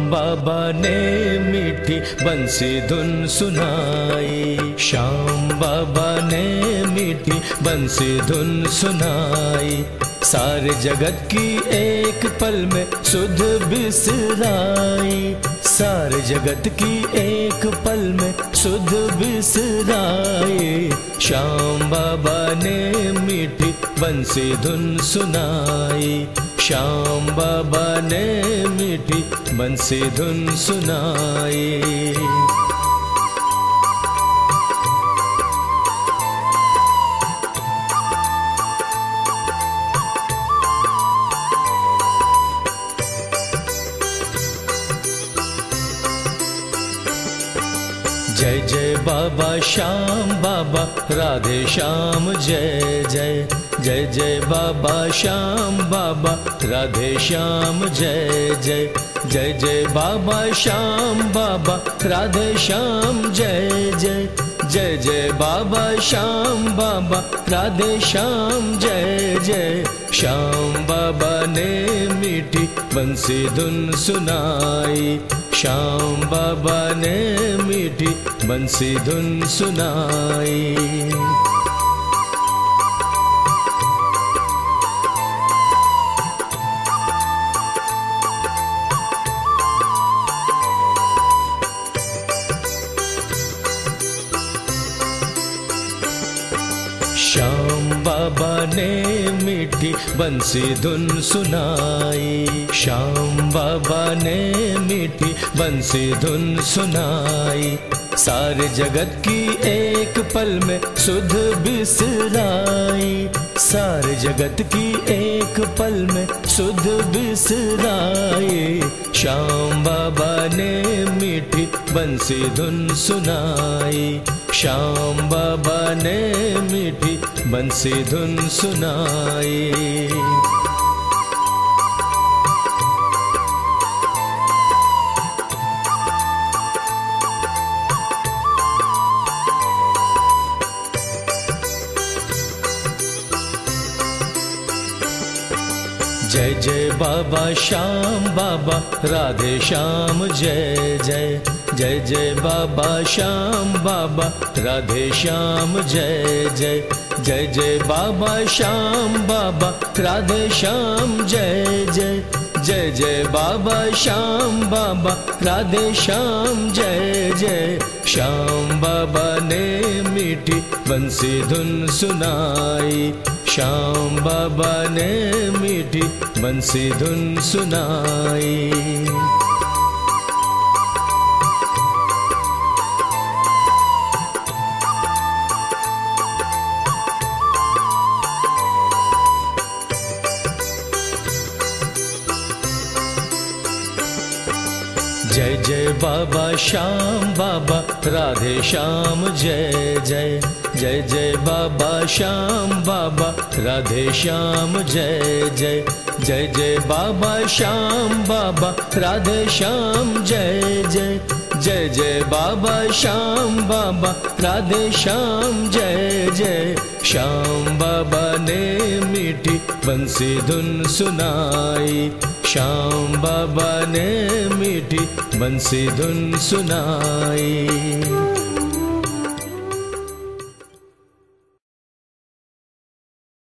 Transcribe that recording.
बाबा ने मीठी बंसी धुन सुनाई। श्याम बाबा ने मीठी बंसी धुन सुनाई। सारे जगत की एक पल में सुध बिसराई। सारे जगत की एक पल में सुध बिसराई। श्याम बाबा ने मीठी बंसी धुन सुनाई। श्याम बाबा ने मीठी बंसी धुन सुनाई। जय जय बाबा श्याम बाबा राधे श्याम जय जय। जय जय बाबा श्याम बाबा राधे श्याम जय जय। जय जय बाबा श्याम बाबा राधे श्याम जय जय। जय जय बाबा श्याम बाबा राधे श्याम जय जय। श्याम बाबा ने मीठी बंसी धुन सुनाई। श्याम बाबा ने मीठी बंसी धुन सुनाई। श्याम बाबा ने मीठी बंसी धुन सुनाई। श्याम बाबा ने मीठी बंसी धुन सुनाई। सारे जगत की एक पल में सुध बिसराई। सारे जगत की एक पल में सुध बिसराई। श्याम बाबा ने मीठी बंसी धुन सुनाई। श्याम बाबा ने मीठी बंसी धुन सुनाई। जय जय बाबा श्याम बाबा राधे श्याम जय जय। जय जय बाबा श्याम बाबा राधे श्याम जय जय। जय जय बाबा श्याम बाबा राधे श्याम जय जय। जय जय बाबा श्याम बाबा राधे श्याम जय जय। श्याम बाबा ने मीठी बंसी धुन सुनाई। श्याम बाबा ने मीठी बंसी धुन सुनाई। जय जय बाबा श्याम बाबा राधे श्याम जय जय। जय जय बाबा श्याम बाबा राधे श्याम जय जय। जय जय बाबा श्याम बाबा राधे श्याम जय जय। जय जय बाबा श्याम बाबा राधे श्याम जय जय। श्याम बाबा ने मीठी बंसी धुन सुनाई। श्याम बाबा ने मीठी बंसी धुन सुनाई।